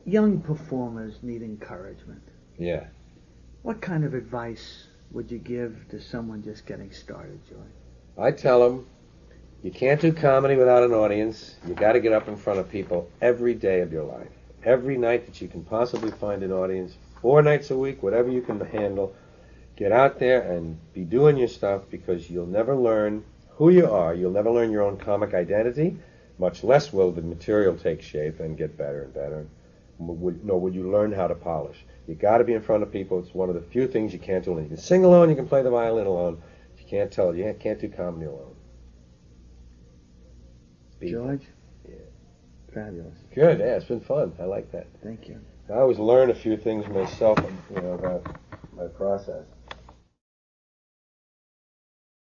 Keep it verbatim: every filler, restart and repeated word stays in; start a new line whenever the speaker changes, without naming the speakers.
young performers need encouragement.
Yeah.
What kind of advice would you give to someone just getting started, George?
I tell them, you can't do comedy without an audience. You got to get up in front of people every day of your life. Every night that you can possibly find an audience, four nights a week, whatever you can handle. Get out there and be doing your stuff, because you'll never learn who you are. You'll never learn your own comic identity, much less will the material take shape and get better and better. Nor would you learn how to polish. You got to be in front of people. It's one of the few things you can't do. You can sing alone, you can play the violin alone. You can't tell. You can't do comedy alone. Be
George?
Yeah.
Fabulous.
Good. Yeah, it's been fun. I like that.
Thank you.
I always learn a few things myself, you know, about my process.